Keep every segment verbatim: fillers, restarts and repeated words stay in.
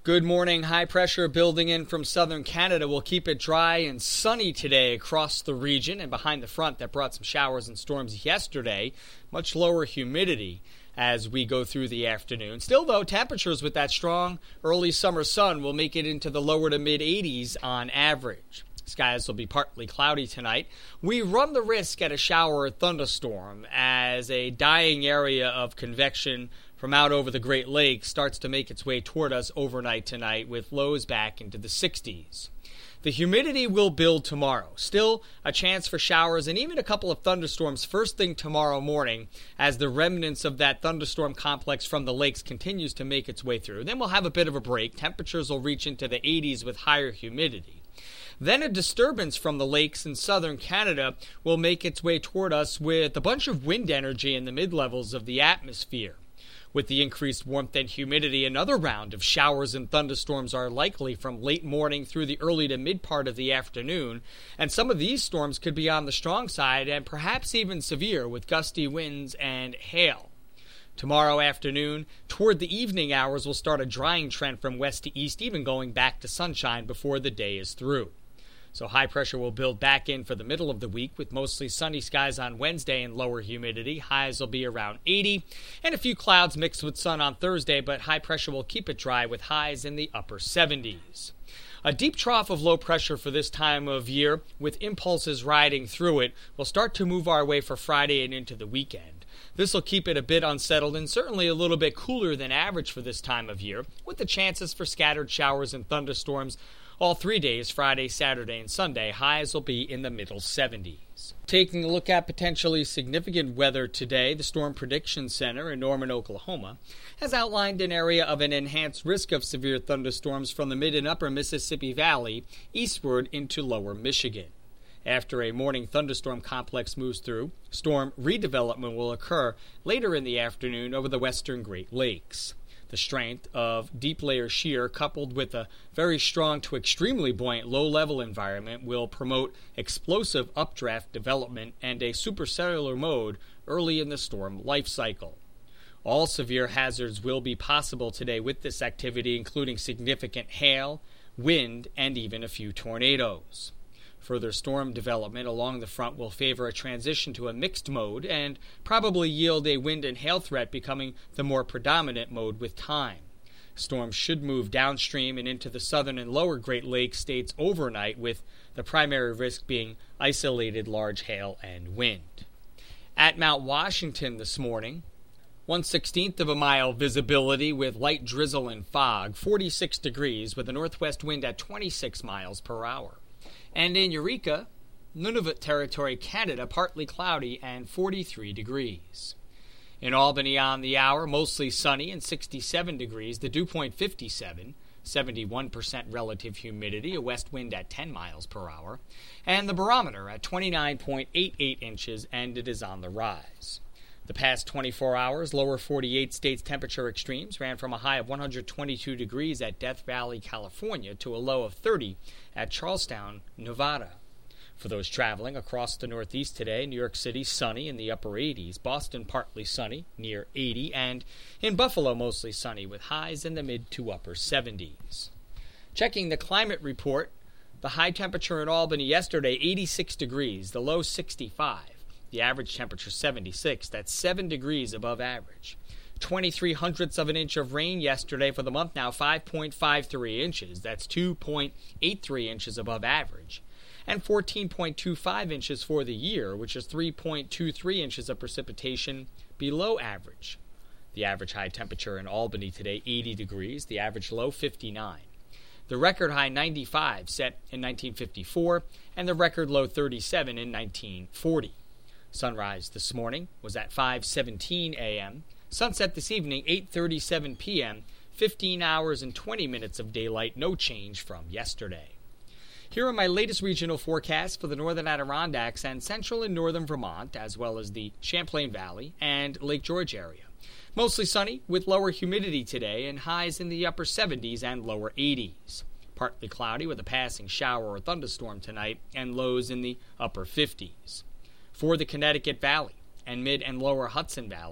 Good morning. High pressure building in from southern Canada will keep it dry and sunny today across the region, and behind the front that brought some showers and storms yesterday, much lower humidity as we go through the afternoon. Still, though, temperatures with that strong early summer sun will make it into the lower to mid eighties on average. Skies will be partly cloudy tonight. We run the risk at a shower or thunderstorm as a dying area of convection from out over the Great Lakes starts to make its way toward us overnight tonight, with lows back into the sixties. The humidity will build tomorrow. Still a chance for showers and even a couple of thunderstorms first thing tomorrow morning as the remnants of that thunderstorm complex from the lakes continues to make its way through. Then we'll have a bit of a break. Temperatures will reach into the eighties with higher humidity. Then a disturbance from the lakes in southern Canada will make its way toward us with a bunch of wind energy in the mid-levels of the atmosphere. With the increased warmth and humidity, another round of showers and thunderstorms are likely from late morning through the early to mid part of the afternoon, and some of these storms could be on the strong side and perhaps even severe with gusty winds and hail. Tomorrow afternoon, toward the evening hours, we'll start a drying trend from west to east, even going back to sunshine before the day is through. So high pressure will build back in for the middle of the week with mostly sunny skies on Wednesday and lower humidity. Highs will be around eighty, and a few clouds mixed with sun on Thursday, but high pressure will keep it dry with highs in the upper seventies. A deep trough of low pressure for this time of year, with impulses riding through it, will start to move our way for Friday and into the weekend. This will keep it a bit unsettled and certainly a little bit cooler than average for this time of year, with the chances for scattered showers and thunderstorms all three days, Friday, Saturday, and Sunday. Highs will be in the middle seventies. Taking a look at potentially significant weather today, the Storm Prediction Center in Norman, Oklahoma, has outlined an area of an enhanced risk of severe thunderstorms from the mid and upper Mississippi Valley eastward into lower Michigan. After a morning thunderstorm complex moves through, storm redevelopment will occur later in the afternoon over the western Great Lakes. The strength of deep layer shear coupled with a very strong to extremely buoyant low-level environment will promote explosive updraft development and a supercellular mode early in the storm life cycle. All severe hazards will be possible today with this activity, including significant hail, wind, and even a few tornadoes. Further storm development along the front will favor a transition to a mixed mode and probably yield a wind and hail threat becoming the more predominant mode with time. Storms should move downstream and into the southern and lower Great Lakes states overnight, with the primary risk being isolated large hail and wind. At Mount Washington this morning, one sixteenth of a mile visibility with light drizzle and fog, forty-six degrees with a northwest wind at twenty-six miles per hour. And in Eureka, Nunavut Territory, Canada, partly cloudy and forty-three degrees. In Albany on the hour, mostly sunny and sixty-seven degrees, the dew point fifty-seven, seventy-one percent relative humidity, a west wind at ten miles per hour, and the barometer at twenty-nine point eight eight inches, and it is on the rise. The past twenty-four hours, lower forty-eight states temperature extremes ran from a high of one hundred twenty-two degrees at Death Valley, California, to a low of thirty at Charlestown, Nevada. For those traveling across the Northeast today, New York City sunny in the upper eighties, Boston partly sunny near eighty, and in Buffalo mostly sunny with highs in the mid to upper seventies. Checking the climate report, the high temperature in Albany yesterday, eighty-six degrees, the low sixty-five. The average temperature seventy-six, that's seven degrees above average. twenty-three hundredths of an inch of rain yesterday. For the month now, five point five three inches, that's two point eight three inches above average. And fourteen point two five inches for the year, which is three point two three inches of precipitation below average. The average high temperature in Albany today, eighty degrees, the average low fifty-nine. The record high ninety-five set in nineteen fifty-four, and the record low thirty-seven in nineteen forty. Sunrise this morning was at five seventeen a.m. Sunset this evening, eight thirty-seven p.m., fifteen hours and twenty minutes of daylight, no change from yesterday. Here are my latest regional forecasts for the northern Adirondacks and central and northern Vermont, as well as the Champlain Valley and Lake George area. Mostly sunny with lower humidity today and highs in the upper seventies and lower eighties. Partly cloudy with a passing shower or thunderstorm tonight and lows in the upper fifties. For the Connecticut Valley and mid and lower Hudson Valley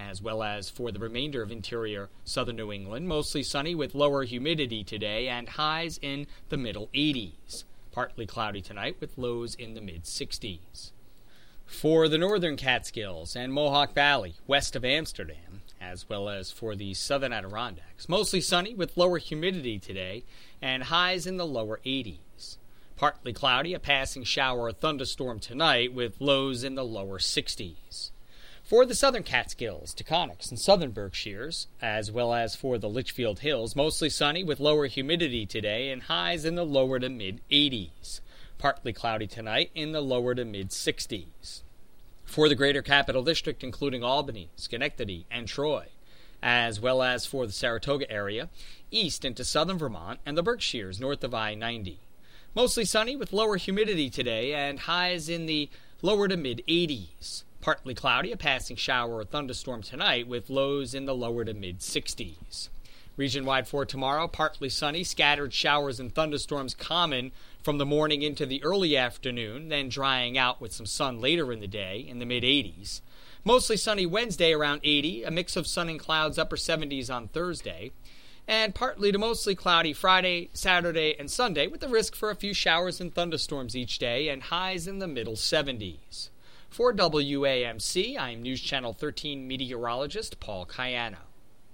as well as for the remainder of interior southern New England. Mostly sunny with lower humidity today and highs in the middle eighties. Partly cloudy tonight with lows in the mid sixties. For the northern Catskills and Mohawk Valley west of Amsterdam, as well as for the southern Adirondacks, mostly sunny with lower humidity today and highs in the lower eighties. Partly cloudy, a passing shower or thunderstorm tonight with lows in the lower sixties. For the southern Catskills, Taconics, and southern Berkshires, as well as for the Litchfield Hills, mostly sunny with lower humidity today and highs in the lower to mid eighties. Partly cloudy tonight in the lower to mid sixties. For the greater capital district, including Albany, Schenectady, and Troy, as well as for the Saratoga area, east into southern Vermont, and the Berkshires north of I ninety. Mostly sunny with lower humidity today and highs in the lower to mid eighties. Partly cloudy, a passing shower or thunderstorm tonight with lows in the lower to mid sixties. Region-wide for tomorrow, partly sunny, scattered showers and thunderstorms common from the morning into the early afternoon, then drying out with some sun later in the day in the mid eighties. Mostly sunny Wednesday around eighty, a mix of sun and clouds upper seventies on Thursday. And partly to mostly cloudy Friday, Saturday, and Sunday with the risk for a few showers and thunderstorms each day and highs in the middle seventies. For W A M C, I'm News Channel thirteen meteorologist Paul Cayano.